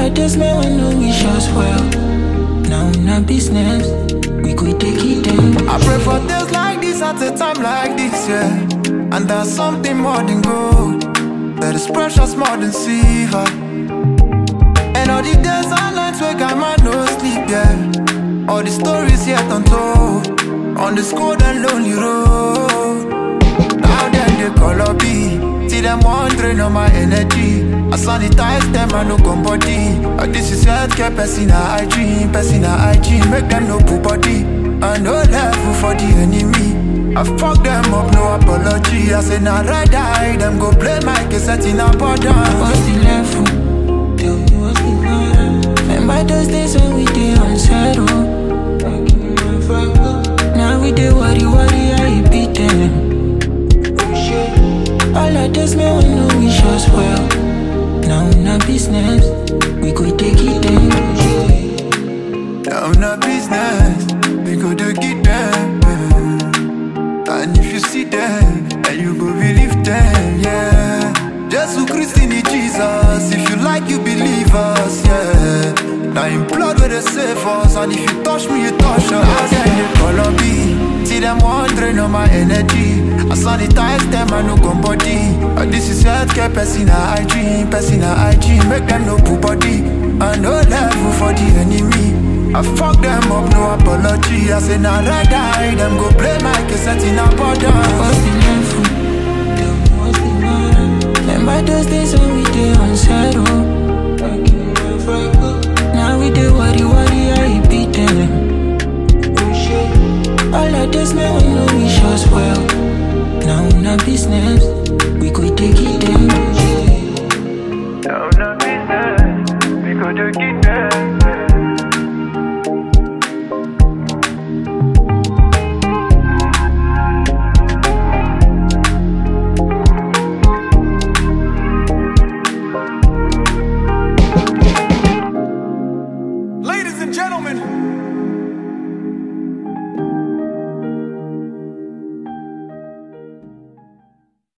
of this man we know wish us well. Now na business, we could take it down. I pray for days like this at a time like this, yeah. And there's something more than gold that is precious more than silver. And all the days and nights where I man no sleep, yeah. All the stories yet untold on this cold and lonely road. Now then they call up me, see them wondering on my energy. I sanitize them and no gun body. This is healthcare, person I dream, make them no poop body. I no level for the enemy. I fuck them up, no apology. I say nah right die, them go play my cassette in a border. What's the level? Tell me what's the level? Remember those days when we did unsettled. Now we dey worry, I beat them. All of this man we know wish us well. Now na business, we could take it down. Now na business, we go to get them. And if you see them, and you go believe them, yeah. Jesus Christ in Jesus, if you like you believe us, yeah. Now in blood where they save us, and if you touch me, you touch us. Then they call on me, see them wondering on my energy. I sanitize them, I no gun body. This is healthcare, person I dream, make them no poop body. I no level for the enemy. I fuck them up, no apology. I say nah right die, them go play my cassette in a border. What's the level? Tell me what's the level? Remember those days when we did unsettled. Now we dey worry, I beat them. All of this man we know wish us well. Now na business, we could take it down.